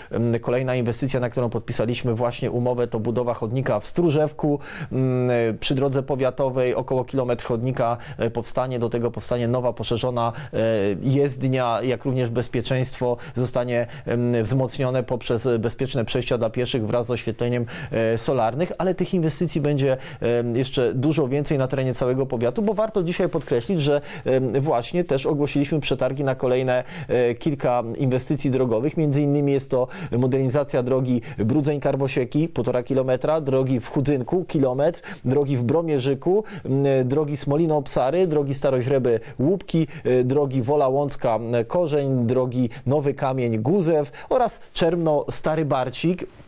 kolejna inwestycja, na którą podpisaliśmy właśnie umowę, to budowa chodnika w Stróżewku. Przy drodze powiatowej około kilometr chodnika powstanie, do tego powstanie nowa, poszerzona jezdnia, jak również bezpieczeństwo zostanie wzmocnione poprzez bezpieczne przejścia dla pieszych wraz z oświetleniem solarnych, ale tych inwestycji będzie jeszcze dużo więcej na terenie całego powiatu, bo warto dzisiaj podkreślić, że właśnie też ogłosiliśmy przetargi na kolejne kilka inwestycji drogowych. Między innymi jest to modernizacja drogi Brudzeń-Karwosieki, 1,5 kilometra, drogi w Chudzynku, kilometr, drogi w Bromierzyku, drogi Smolino-Psary, drogi Staroźreby-Łupki, drogi Wola-Łącka-Korzeń, drogi Nowy Kamień-Guzew oraz Czermno-Stary Barcik.